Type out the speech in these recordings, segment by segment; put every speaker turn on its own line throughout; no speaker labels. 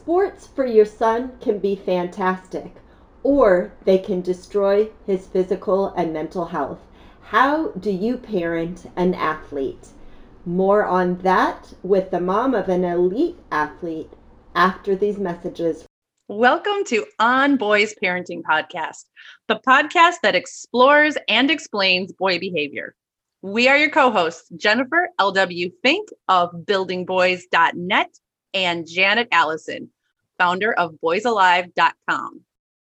Sports for your son can be fantastic, or they can destroy his physical and mental health. How do you parent an athlete? More on that with the mom of an elite athlete after these messages.
Welcome to On Boys Parenting Podcast, the podcast that explores and explains boy behavior. We are your co-hosts, Jennifer L.W. Fink of buildingboys.net and Janet Allison, founder of boysalive.com.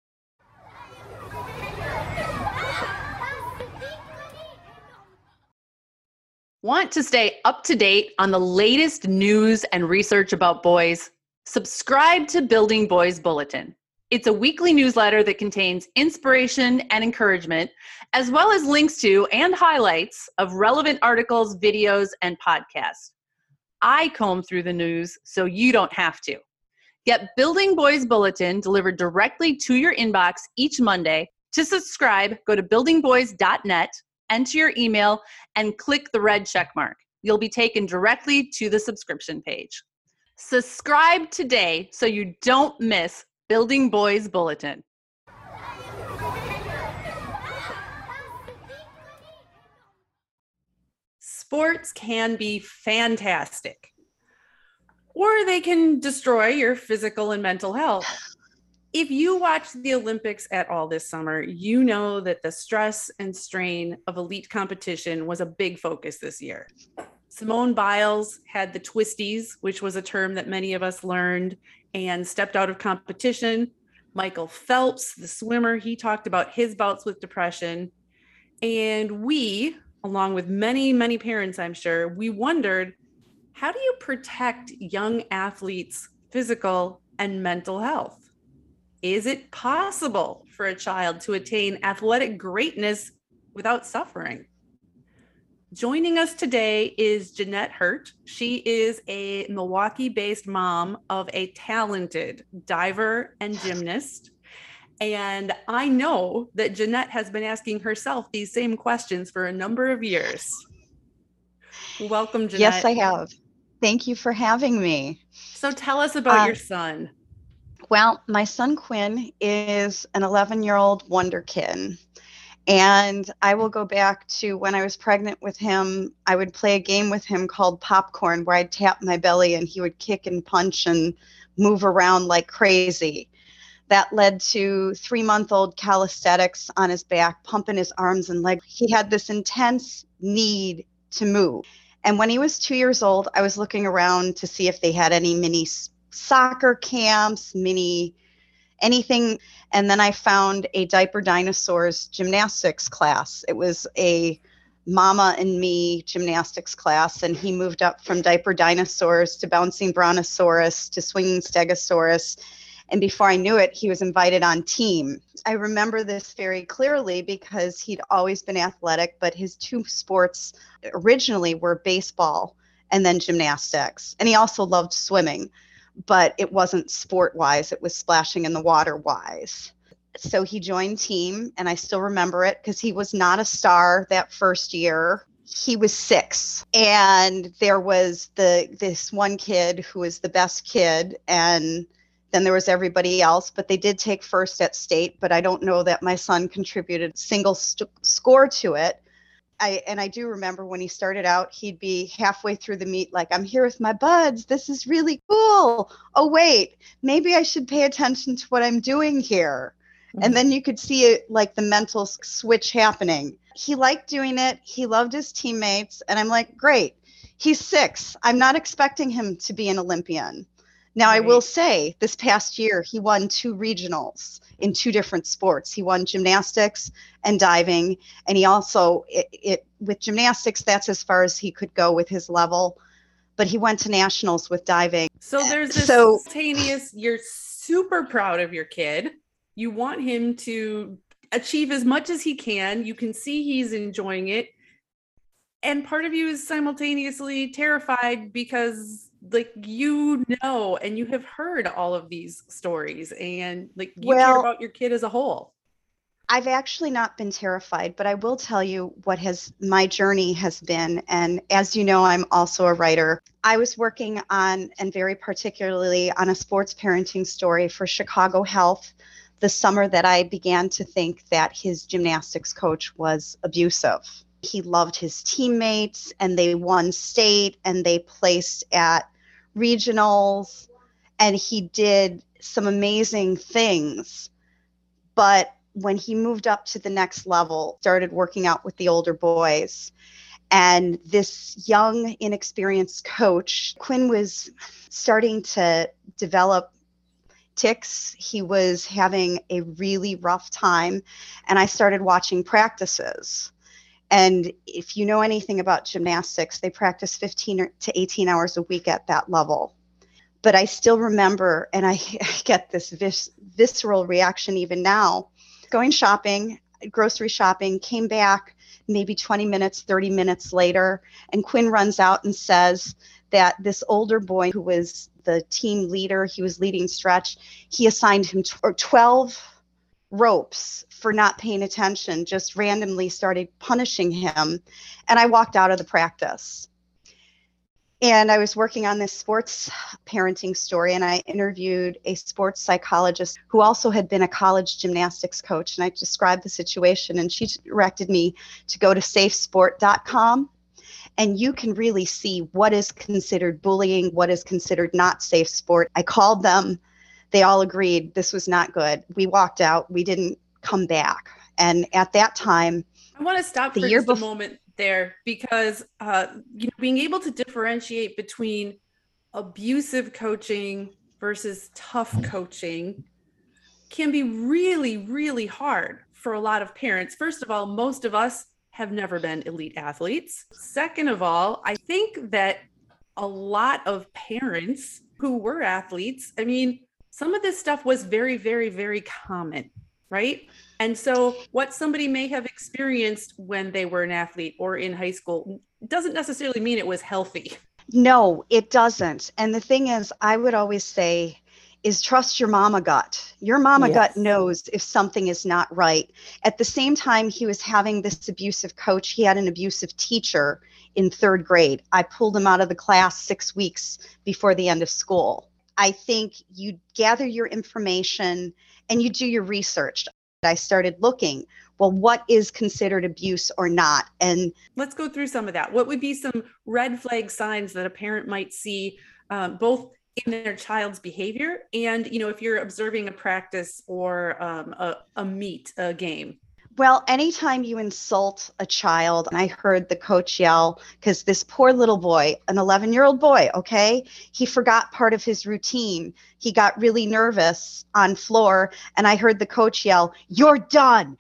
Want to stay up to date on the latest news and research about boys? Subscribe to Building Boys Bulletin. It's a weekly newsletter that contains inspiration and encouragement, as well as links to and highlights of relevant articles, videos, and podcasts. I comb through the news so you don't have to. Get Building Boys Bulletin delivered directly to your inbox each Monday. To subscribe, go to buildingboys.net, enter your email, and click the red check mark. You'll be taken directly to the subscription page. Subscribe today so you don't miss Building Boys Bulletin. Sports can be fantastic, or they can destroy your physical and mental health. If you watch the Olympics at all this summer, you know that the stress and strain of elite competition was a big focus this year. Simone Biles had the twisties, which was a term that many of us learned, and stepped out of competition. Michael Phelps, the swimmer, he talked about his bouts with depression. And we, along with many, many parents, I'm sure, we wondered, how do you protect young athletes' physical and mental health? Is it possible for a child to attain athletic greatness without suffering? Joining us today is Jeanette Hurt. She is a Milwaukee-based mom of a talented diver and gymnast. And I know that Jeanette has been asking herself these same questions for a number of years. Welcome, Jeanette.
Yes, I have. Thank you for having me.
So tell us about your son.
Well, my son Quinn is an 11-year-old wonder kid. And I will go back to when I was pregnant with him. I would play a game with him called Popcorn, where I'd tap my belly and he would kick and punch and move around like crazy. That led to 3-month-old calisthenics on his back, pumping his arms and legs. He had this intense need to move. And when he was 2 years old, I was looking around to see if they had any mini soccer camps, anything. And then I found a Diaper Dinosaurs gymnastics class. It was a Mama and Me gymnastics class. And he moved up from Diaper Dinosaurs to Bouncing Brontosaurus to Swinging Stegosaurus. And before I knew it, he was invited on team. I remember this very clearly because he'd always been athletic, but his two sports originally were baseball and then gymnastics. And he also loved swimming, but it wasn't sport-wise. It was splashing in the water-wise. So he joined team, and I still remember it because he was not a star that first year. He was 6, and there was this one kid who was the best kid, and then there was everybody else, but they did take first at state, but I don't know that my son contributed a single score to it. I do remember when he started out, he'd be halfway through the meet like, I'm here with my buds. This is really cool. Oh, wait, maybe I should pay attention to what I'm doing here. Mm-hmm. And then you could see it like the mental switch happening. He liked doing it. He loved his teammates. And I'm like, great. He's 6. I'm not expecting him to be an Olympian. Now, right. I will say this past year, he won 2 regionals in 2 different sports. He won gymnastics and diving. And he also, with gymnastics, that's as far as he could go with his level. But he went to nationals with diving.
So there's this simultaneous, you're super proud of your kid. You want him to achieve as much as he can. You can see he's enjoying it. And part of you is simultaneously terrified because like, you know, and you have heard all of these stories and like you care about your kid as a whole.
I've actually not been terrified, but I will tell you what my journey has been. And as you know, I'm also a writer. I was working on, and very particularly on, a sports parenting story for Chicago Health the summer that I began to think that his gymnastics coach was abusive. He loved his teammates, and they won state, and they placed at regionals, and he did some amazing things. But when he moved up to the next level, started working out with the older boys, and this young, inexperienced coach, Quinn was starting to develop tics. He was having a really rough time, and I started watching practices. And if you know anything about gymnastics, they practice 15 to 18 hours a week at that level. But I still remember, and I get this visceral reaction even now, going shopping, grocery shopping, came back maybe 20 minutes, 30 minutes later, and Quinn runs out and says that this older boy who was the team leader, he was leading stretch, he assigned him 12 ropes for not paying attention, just randomly started punishing him. And I walked out of the practice. And I was working on this sports parenting story, and I interviewed a sports psychologist who also had been a college gymnastics coach. And I described the situation, and she directed me to go to safesport.com. And you can really see what is considered bullying, what is considered not safe sport. I called them. They all agreed this was not good. We walked out. We didn't come back. And at that time,
I want to stop for just a moment there, because being able to differentiate between abusive coaching versus tough coaching can be really, really hard for a lot of parents. First of all, most of us have never been elite athletes. Second of all, I think that a lot of parents who were athletes, I mean, some of this stuff was very, very, very common, right? And so what somebody may have experienced when they were an athlete or in high school doesn't necessarily mean it was healthy.
No, it doesn't. And the thing is, I would always say, is trust your mama gut. Your mama gut knows if something is not right. At the same time he was having this abusive coach, he had an abusive teacher in 3rd grade. I pulled him out of the class 6 weeks before the end of school. I think you gather your information and you do your research. I started looking, well, what is considered abuse or not? And
let's go through some of that. What would be some red flag signs that a parent might see, both in their child's behavior and, if you're observing a practice or a meet, a game?
Well, anytime you insult a child, and I heard the coach yell, because this poor little boy, an 11-year-old boy, okay, he forgot part of his routine. He got really nervous on floor, and I heard the coach yell, "You're done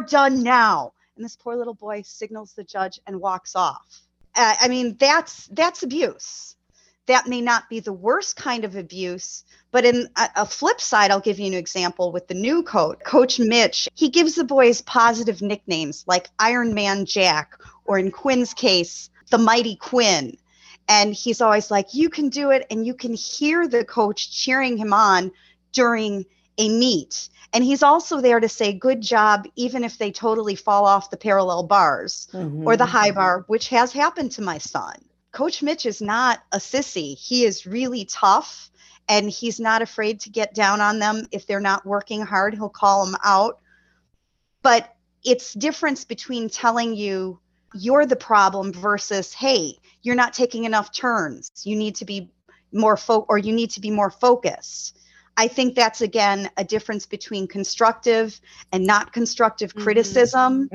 now." And this poor little boy signals the judge and walks off. I mean, that's abuse. That may not be the worst kind of abuse, but in a flip side, I'll give you an example with the new coach, Coach Mitch. He gives the boys positive nicknames like Iron Man Jack, or in Quinn's case, the Mighty Quinn. And he's always like, you can do it. And you can hear the coach cheering him on during a meet. And he's also there to say, good job, even if they totally fall off the parallel bars or the high bar, which has happened to my son. Coach Mitch is not a sissy. He is really tough, and he's not afraid to get down on them. If they're not working hard, he'll call them out. But it's difference between telling you you're the problem versus, hey, you're not taking enough turns. You need to be more you need to be more focused. I think that's, again, a difference between constructive and not constructive criticism.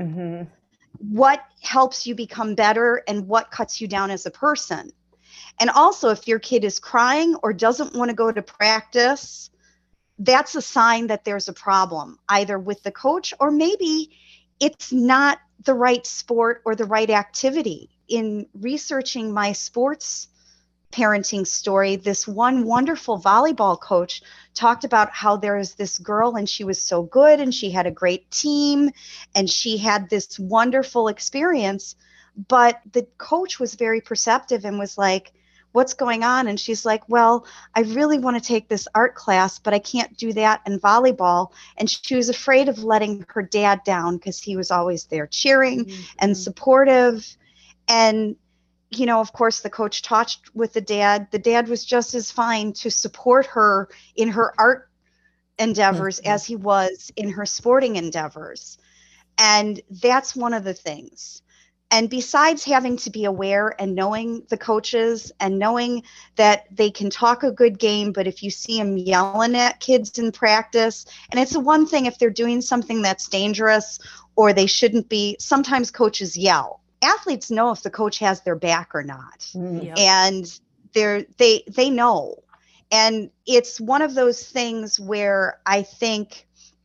What helps you become better and what cuts you down as a person. And also, if your kid is crying or doesn't want to go to practice, that's a sign that there's a problem, either with the coach or maybe it's not the right sport or the right activity. In researching my sports parenting story, this one wonderful volleyball coach talked about how there is this girl and she was so good and she had a great team and she had this wonderful experience, but the coach was very perceptive and was like, what's going on? And she's like, well, I really want to take this art class, but I can't do that in volleyball. And she was afraid of letting her dad down because he was always there cheering and supportive. And, you know, of course, the coach talked with the dad. The dad was just as fine to support her in her art endeavors as he was in her sporting endeavors. And that's one of the things. And besides having to be aware and knowing the coaches and knowing that they can talk a good game, but if you see them yelling at kids in practice, and it's the one thing if they're doing something that's dangerous or they shouldn't be, sometimes coaches yell. Athletes know if the coach has their back or not.
Yep.
And they know. And it's one of those things where I think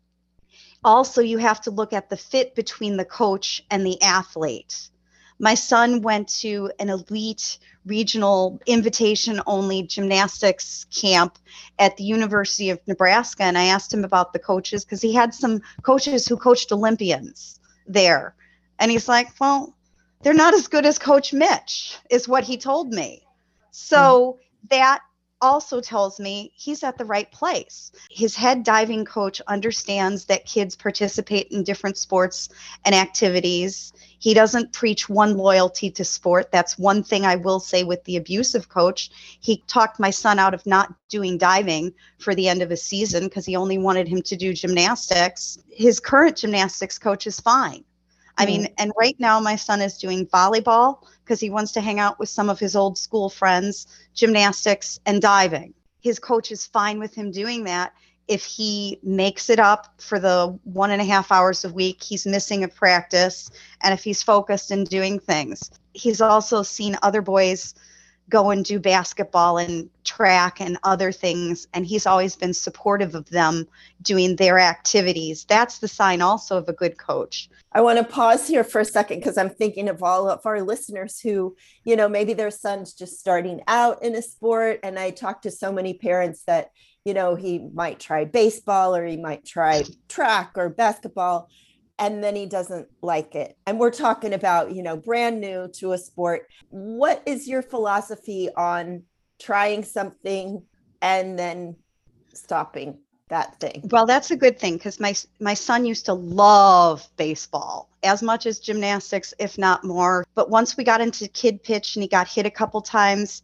also you have to look at the fit between the coach and the athlete. My son went to an elite regional invitation only gymnastics camp at the University of Nebraska. And I asked him about the coaches because he had some coaches who coached Olympians there. And he's like, well, they're not as good as Coach Mitch, is what he told me. So that also tells me he's at the right place. His head diving coach understands that kids participate in different sports and activities. He doesn't preach one loyalty to sport. That's one thing I will say with the abusive coach. He talked my son out of not doing diving for the end of his season because he only wanted him to do gymnastics. His current gymnastics coach is fine. I mean, and right now my son is doing volleyball because he wants to hang out with some of his old school friends, gymnastics and diving. His coach is fine with him doing that. If he makes it up for the 1.5 hours a week, he's missing a practice. And if he's focused in doing things, he's also seen other boys go and do basketball and track and other things. And he's always been supportive of them doing their activities. That's the sign also of a good coach.
I want to pause here for a second because I'm thinking of all of our listeners who, you know, maybe their son's just starting out in a sport. And I talk to so many parents that, you know, he might try baseball or he might try track or basketball, and then he doesn't like it. And we're talking about, you know, brand new to a sport. What is your philosophy on trying something and then stopping that thing?
Well, that's a good thing because my son used to love baseball as much as gymnastics, if not more. But once we got into kid pitch and he got hit a couple times,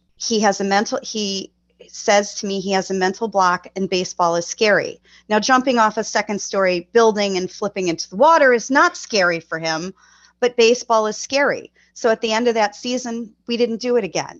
he says to me he has a mental block and baseball is scary. Now, jumping off a second-story building and flipping into the water is not scary for him, but baseball is scary. So at the end of that season, we didn't do it again.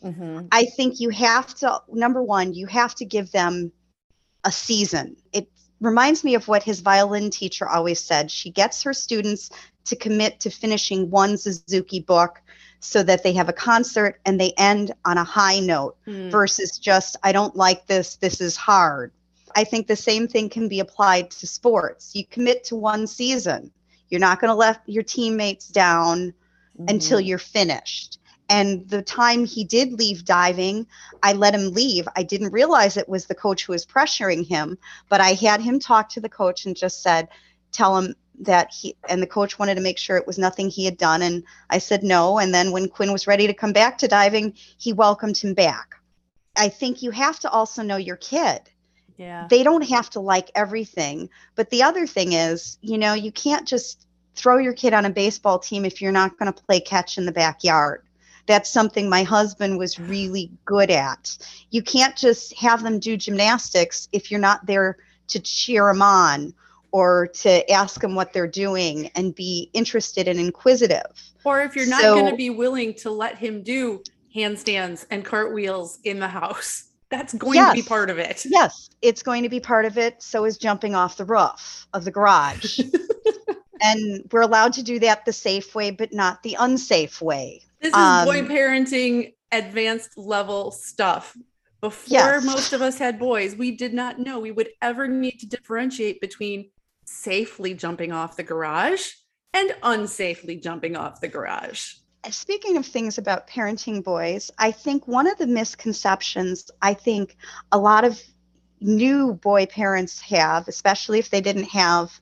I think you have to, number one, you have to give them a season. It reminds me of what his violin teacher always said. She gets her students to commit to finishing one Suzuki book so that they have a concert and they end on a high note versus just, I don't like this, this is hard. I think the same thing can be applied to sports. You commit to one season. You're not going to let your teammates down until you're finished. And the time he did leave diving, I let him leave. I didn't realize it was the coach who was pressuring him, but I had him talk to the coach and just said, tell him that and the coach wanted to make sure it was nothing he had done. And I said no. And then when Quinn was ready to come back to diving, he welcomed him back. I think you have to also know your kid.
Yeah.
They don't have to like everything. But the other thing is, you know, you can't just throw your kid on a baseball team if you're not going to play catch in the backyard. That's something my husband was really good at. You can't just have them do gymnastics if you're not there to cheer them on or to ask them what they're doing and be interested and inquisitive.
Or if you're not going to be willing to let him do handstands and cartwheels in the house, that's going to be part of it.
Yes, it's going to be part of it. So is jumping off the roof of the garage. And we're allowed to do that the safe way, but not the unsafe way.
This is boy parenting advanced level stuff. Before most of us had boys, we did not know we would ever need to differentiate between safely jumping off the garage and unsafely jumping off the garage.
Speaking of things about parenting boys, I think one of the misconceptions I think a lot of new boy parents have, especially if they didn't have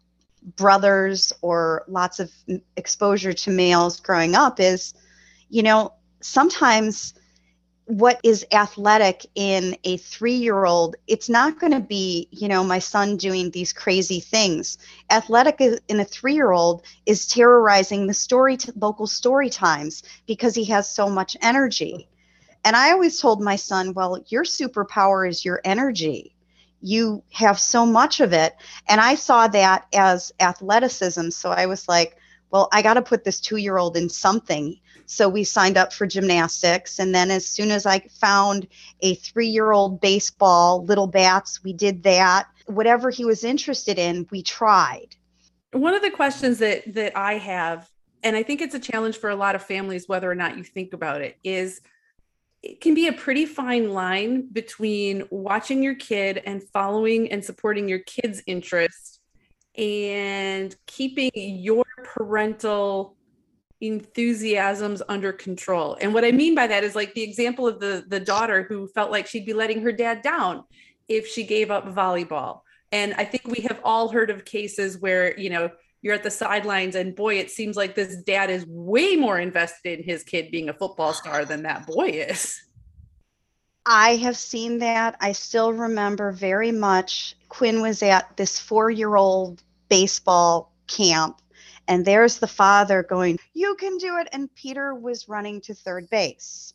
brothers or lots of exposure to males growing up, is, you know, sometimes what is athletic in a 3-year-old, it's not going to be, my son doing these crazy things. Athletic in a 3-year-old is terrorizing the local story times because he has so much energy. And I always told my son, well, your superpower is your energy. You have so much of it. And I saw that as athleticism. So I was like, well, I got to put this 2-year-old in something. So we signed up for gymnastics. And then as soon as I found a 3-year-old baseball, little bats, we did that. Whatever he was interested in, we tried.
One of the questions that I have, and I think it's a challenge for a lot of families, whether or not you think about it, is it can be a pretty fine line between watching your kid and following and supporting your kid's interests and keeping your parental enthusiasms under control. And what I mean by that is like the example of the daughter who felt like she'd be letting her dad down if she gave up volleyball. And I think we have all heard of cases where, you're at the sidelines and boy, it seems like this dad is way more invested in his kid being a football star than that boy is.
I have seen that. I still remember very much Quinn was at this 4-year-old baseball camp, and there's the father going, you can do it. And Peter was running to third base.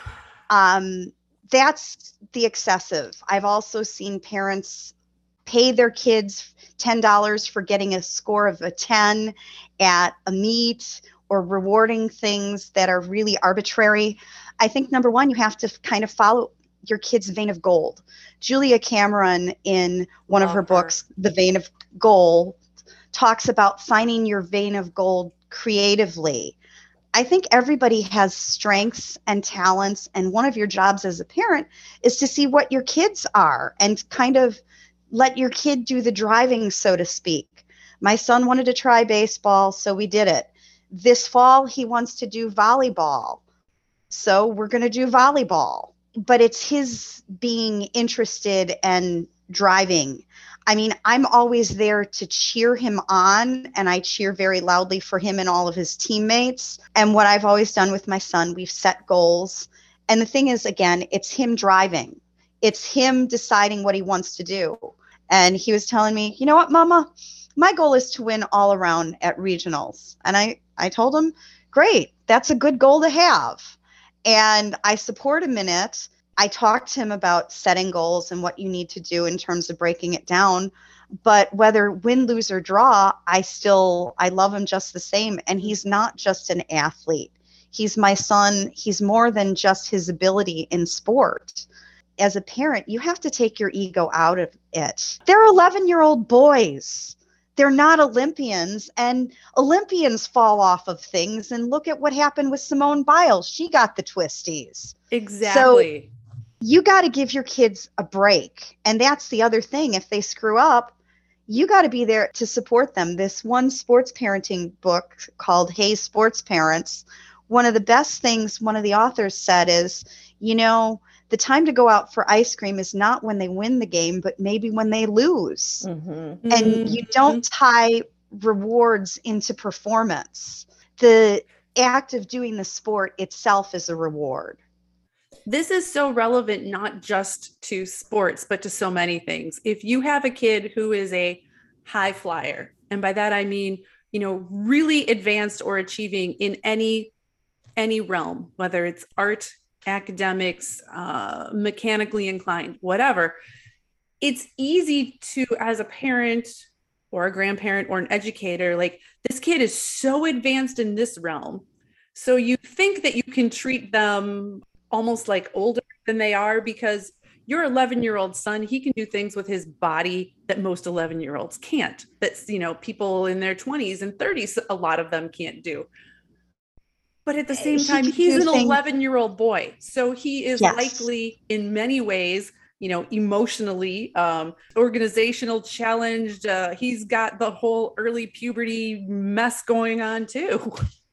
That's the excessive. I've also seen parents pay their kids $10 for getting a score of a 10 at a meet, or rewarding things that are really arbitrary. I think number one, you have to kind of follow your kid's vein of gold. Julia Cameron, in one of her books, The Vein of Gold, talks about finding your vein of gold creatively. I think everybody has strengths and talents, and one of your jobs as a parent is to see what your kids are and kind of let your kid do the driving, so to speak. My son wanted to try baseball, so we did it. This fall, he wants to do volleyball, so we're going to do volleyball. But it's his being interested and driving. I mean, I'm always there to cheer him on, and I cheer very loudly for him and all of his teammates. And what I've always done with my son, we've set goals. And the thing is, again, it's him driving. It's him deciding what he wants to do. And he was telling me, you know what, Mama, my goal is to win all around at regionals. And I told him, great, that's a good goal to have. And I support him in it. I talked to him about setting goals and what you need to do in terms of breaking it down. But whether win, lose, or draw, I love him just the same. And he's not just an athlete. He's my son. He's more than just his ability in sport. As a parent, you have to take your ego out of it. They're 11-year-old boys. They're not Olympians, and Olympians fall off of things. And look at what happened with Simone Biles. She got the twisties.
Exactly.
So you got to give your kids a break. And that's the other thing. If they screw up, you got to be there to support them. This one sports parenting book called Hey Sports Parents, one of the best things one of the authors said is, the time to go out for ice cream is not when they win the game, but maybe when they lose.
Mm-hmm.
And you don't tie rewards into performance. The act of doing the sport itself is a reward.
This is so relevant, not just to sports, but to so many things. If you have a kid who is a high flyer, and by that I mean, really advanced or achieving in any realm, whether it's art, academics, mechanically inclined, whatever, it's easy to, as a parent or a grandparent or an educator, like, this kid is so advanced in this realm. So you think that you can treat them almost like older than they are, because your 11-year-old son, he can do things with his body that most 11-year-olds can't. That's, people in their 20s and 30s, a lot of them can't do. But at the same time, he's an 11-year-old boy. So he is likely in many ways, emotionally, organizational challenged. He's got the whole early puberty mess going on too.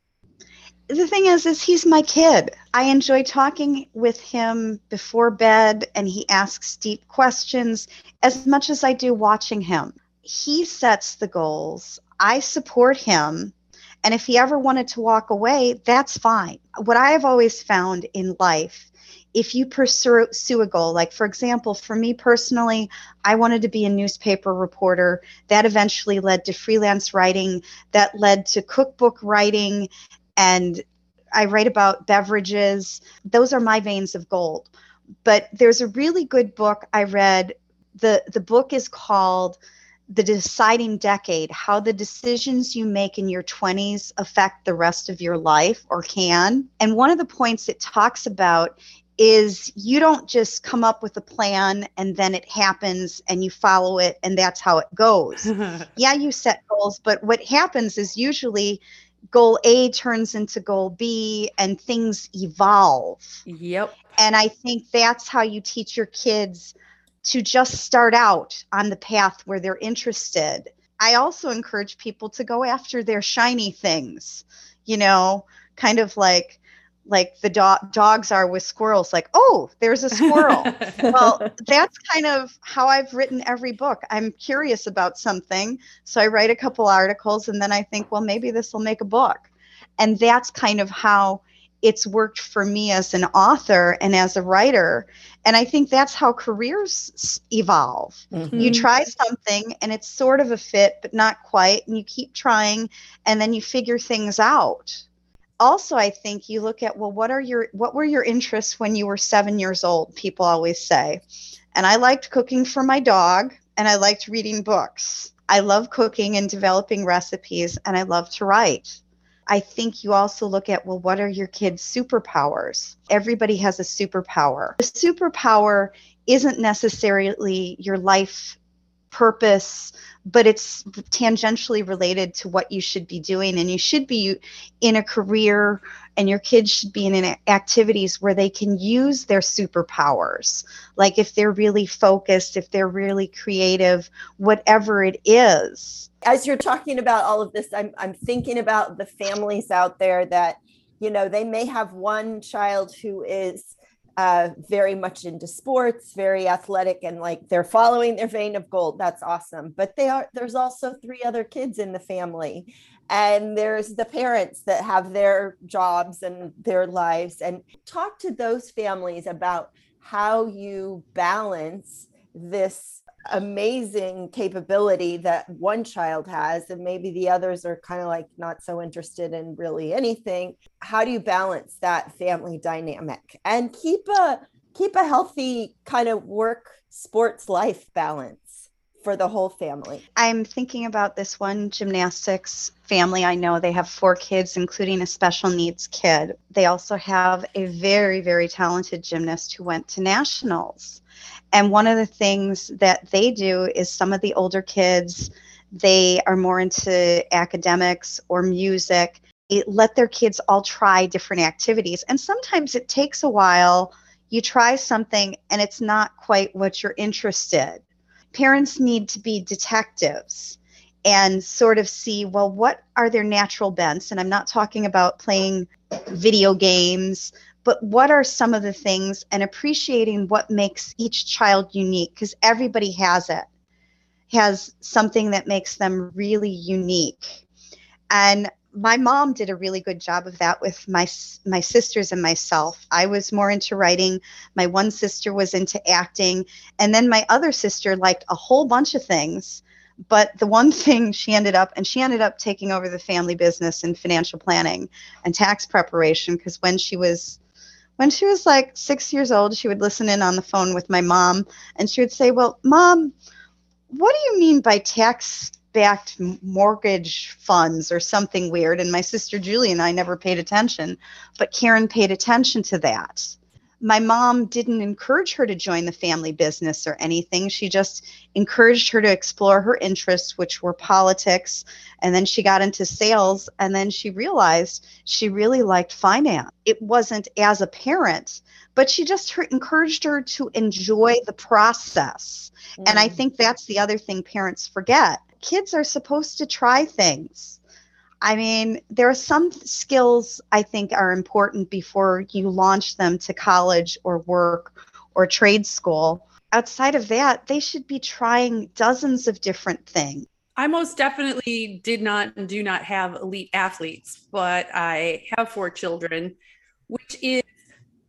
The thing is he's my kid. I enjoy talking with him before bed, and he asks deep questions as much as I do watching him. He sets the goals. I support him. And if he ever wanted to walk away, that's fine. What I have always found in life if you pursue a goal, like for example, for me personally, I wanted to be a newspaper reporter. That eventually led to freelance writing, that led to cookbook writing, and I write about beverages. Those are my veins of gold. But there's a really good book I read. The book is called The Deciding Decade: How the Decisions You Make in Your 20s Affect the Rest of Your Life, or can. And one of the points it talks about is you don't just come up with a plan and then it happens and you follow it and that's how it goes. Yeah, you set goals, but what happens is usually goal A turns into goal B and things evolve.
Yep.
And I think that's how you teach your kids to just start out on the path where they're interested. I also encourage people to go after their shiny things, kind of like the dogs are with squirrels, like, oh, there's a squirrel. Well, that's kind of how I've written every book. I'm curious about something, so I write a couple articles and then I think, well, maybe this will make a book. And that's kind of how it's worked for me as an author and as a writer. And I think that's how careers evolve.
Mm-hmm.
You try something and it's sort of a fit, but not quite. And you keep trying and then you figure things out. Also, I think you look at, well, what were your interests when you were 7 years old? People always say. And I liked cooking for my dog and I liked reading books. I love cooking and developing recipes and I love to write. I think you also look at, well, what are your kids' superpowers? Everybody has a superpower. The superpower isn't necessarily your life purpose, but it's tangentially related to what you should be doing. And you should be in a career and your kids should be in activities where they can use their superpowers. Like if they're really focused, if they're really creative, whatever it is.
As you're talking about all of this, I'm thinking about the families out there that, they may have one child who is very much into sports, very athletic, and like they're following their vein of gold. That's awesome. But there's also 3 other kids in the family. And there's the parents that have their jobs and their lives. And talk to those families about how you balance this amazing capability that one child has and maybe the others are kind of like not so interested in really anything. How do you balance that family dynamic and keep a healthy kind of work sports life balance for the whole family?
I'm thinking about this one gymnastics family. I know they have 4 kids, including a special needs kid. They also have a very, very talented gymnast who went to nationals. And one of the things that they do is some of the older kids, they are more into academics or music. Let their kids all try different activities. And sometimes it takes a while. You try something and it's not quite what you're interested. Parents need to be detectives and sort of see, well, what are their natural bents? And I'm not talking about playing video games, but what are some of the things, and appreciating what makes each child unique, because everybody has something that makes them really unique. And my mom did a really good job of that with my sisters and myself. I was more into writing. My one sister was into acting. And then my other sister liked a whole bunch of things. But the one thing she ended up taking over the family business in financial planning and tax preparation, because when she was like 6 years old, she would listen in on the phone with my mom and she would say, well, Mom, what do you mean by tax-backed mortgage funds or something weird? And my sister Julie and I never paid attention, but Karen paid attention to that. My mom didn't encourage her to join the family business or anything. She just encouraged her to explore her interests, which were politics. And then she got into sales. And then she realized she really liked finance. It wasn't as a parent, but she just encouraged her to enjoy the process. And I think that's the other thing parents forget. Kids are supposed to try things. I mean, there are some skills I think are important before you launch them to college or work or trade school. Outside of that, they should be trying dozens of different things.
I most definitely did not and do not have elite athletes, but I have 4 children, which is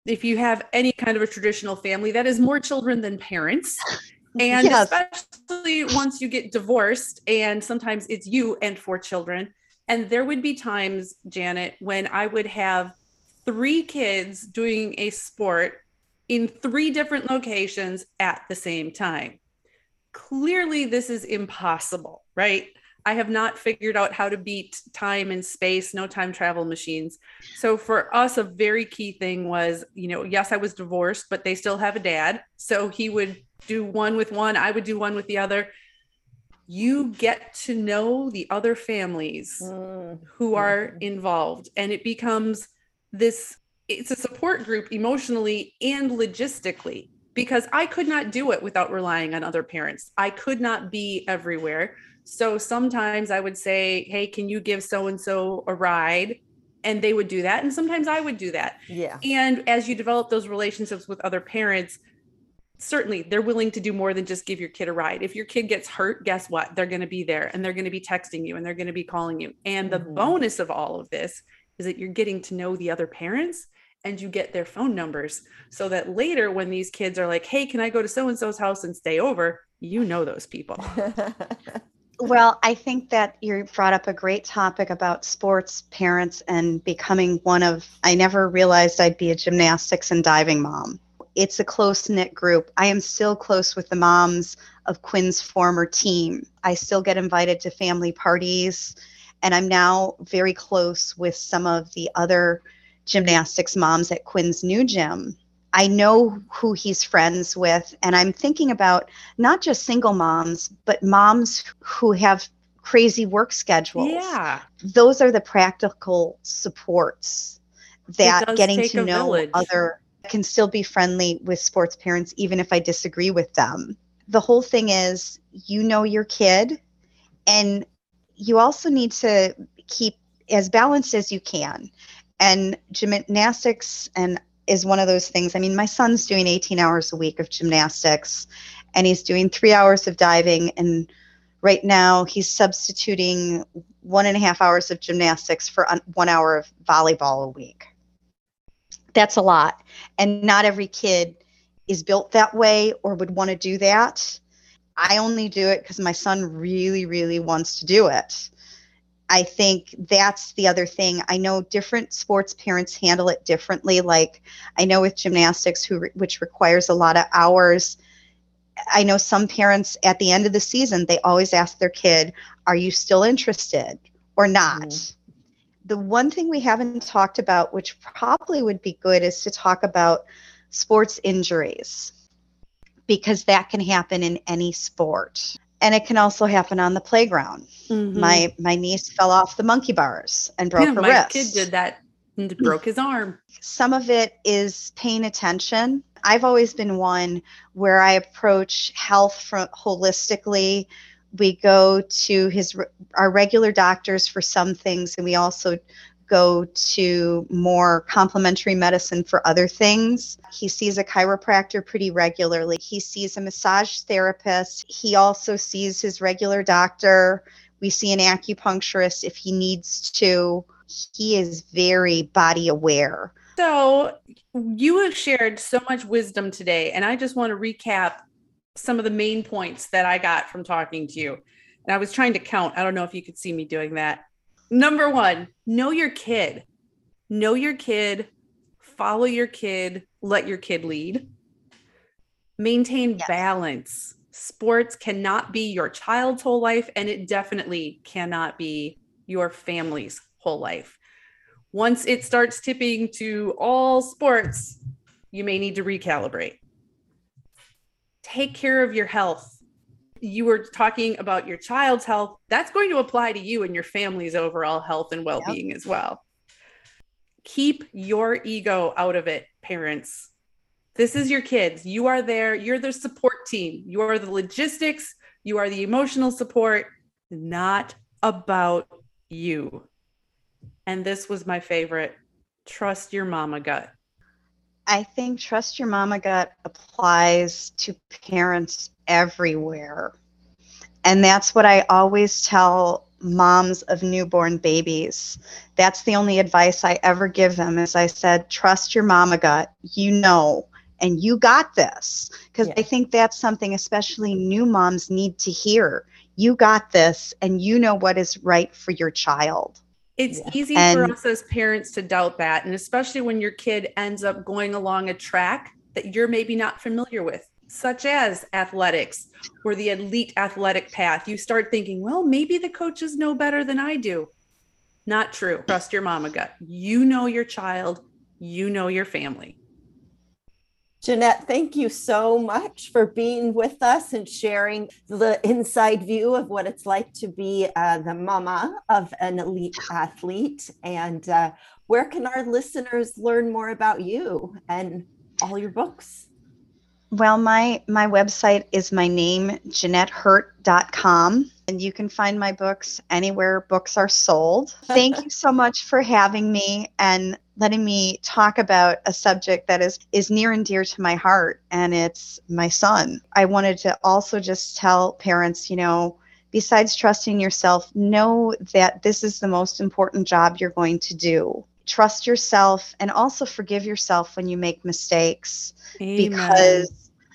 If you have any kind of a traditional family, that is more children than parents. And
Yes.
especially once you get divorced, and sometimes it's you and 4 children. And there would be times, Janet, when I would have 3 kids doing a sport in 3 different locations at the same time. Clearly, this is impossible, right? I have not figured out how to beat time and space, no time travel machines. So for us, a very key thing was, yes, I was divorced, but they still have a dad. So he would do one with one, I would do one with the other. You get to know the other families who are involved, and it becomes it's a support group emotionally and logistically, because I could not do it without relying on other parents. I could not be everywhere. So sometimes I would say, hey, can you give so-and-so a ride? And they would do that. And sometimes I would do that.
Yeah.
And as you develop those relationships with other parents, certainly they're willing to do more than just give your kid a ride. If your kid gets hurt, guess what? They're going to be there, and they're going to be texting you, and they're going to be calling you. And the bonus of all of this is that you're getting to know the other parents, and you get their phone numbers, so that later when these kids are like, hey, can I go to so-and-so's house and stay over? You know those people.
Well, I think that you brought up a great topic about sports parents and becoming one of, I never realized I'd be a gymnastics and diving mom. It's a close-knit group. I am still close with the moms of Quinn's former team. I still get invited to family parties, and I'm now very close with some of the other gymnastics moms at Quinn's new gym. I know who he's friends with, and I'm thinking about not just single moms, but moms who have crazy work schedules.
Yeah.
Those are the practical supports that getting to know other can still be friendly with sports parents, even if I disagree with them. The whole thing is, you know your kid, and you also need to keep as balanced as you can. And gymnastics is one of those things. I mean, my son's doing 18 hours a week of gymnastics, and he's doing 3 hours of diving. And right now he's substituting 1.5 hours of gymnastics for 1 hour of volleyball a week. That's a lot. And not every kid is built that way or would want to do that. I only do it because my son really, really wants to do it. I think that's the other thing. I know different sports parents handle it differently. Like I know with gymnastics, which requires a lot of hours, I know some parents at the end of the season, they always ask their kid, are you still interested or not? The one thing we haven't talked about, which probably would be good, is to talk about sports injuries, because that can happen in any sport. And it can also happen on the playground. My niece fell off the monkey bars and broke her wrist.
My kid did that and broke his arm.
Some of it is paying attention. I've always been one where I approach health holistically. We go to our regular doctors for some things, and we also go to more complementary medicine for other things. He sees a chiropractor pretty regularly. He sees a massage therapist. He also sees his regular doctor. We see an acupuncturist if he needs to. He is very body aware.
So you have shared so much wisdom today, and I just want to recap some of the main points that I got from talking to you. And I was trying to count. I don't know if you could see me doing that. Number 1, know your kid. Know your kid, follow your kid, let your kid lead. Maintain balance. Sports cannot be your child's whole life, and it definitely cannot be your family's whole life. Once it starts tipping to all sports, you may need to recalibrate. Take care of your health. You were talking about your child's health. That's going to apply to you and your family's overall health and well-being as well. Keep your ego out of it, parents. This is your kids. You are there. You're their support team. You are the logistics. You are the emotional support, not about you. And this was my favorite. Trust your mama gut.
I think trust your mama gut applies to parents everywhere. And that's what I always tell moms of newborn babies. That's the only advice I ever give them is I said, trust your mama gut, and you got this. Because I think that's something especially new moms need to hear. You got this, and you know what is right for your child.
It's easy for us as parents to doubt that. And especially when your kid ends up going along a track that you're maybe not familiar with, such as athletics or the elite athletic path. You start thinking, well, maybe the coaches know better than I do. Not true. Trust your mama gut. You know your child, you know your family.
Jeanette, thank you so much for being with us and sharing the inside view of what it's like to be the mama of an elite athlete. And where can our listeners learn more about you and all your books?
Well, my website is my name, JeanetteHurt.com, and you can find my books anywhere books are sold. Thank you so much for having me and letting me talk about a subject that is near and dear to my heart, and it's my son. I wanted to also just tell parents, besides trusting yourself, know that this is the most important job you're going to do. Trust yourself and also forgive yourself when you make mistakes.
Amen.
Because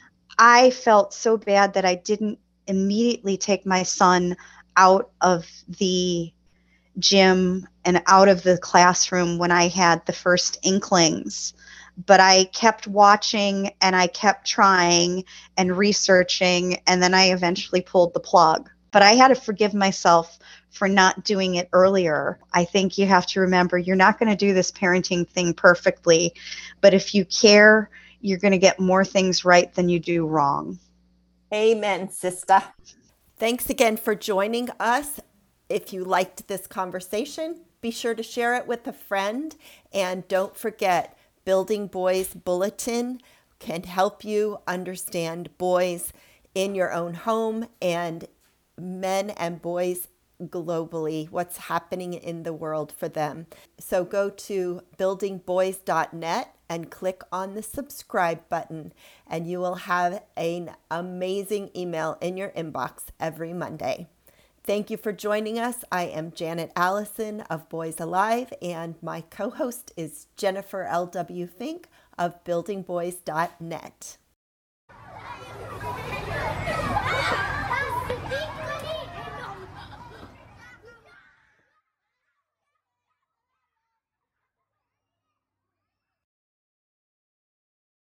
I felt so bad that I didn't immediately take my son out of the gym and out of the classroom when I had the first inklings. But I kept watching and I kept trying and researching, and then I eventually pulled the plug. But I had to forgive myself for not doing it earlier. I think you have to remember you're not going to do this parenting thing perfectly, but if you care, you're going to get more things right than you do wrong.
Amen, sister. Thanks again for joining us. If you liked this conversation, be sure to share it with a friend. And don't forget, Building Boys Bulletin can help you understand boys in your own home and men and boys globally, what's happening in the world for them. So go to buildingboys.net and click on the subscribe button, and you will have an amazing email in your inbox every Monday. Thank you for joining us. I am Janet Allison of Boys Alive, and my co-host is Jennifer L.W. Fink of buildingboys.net.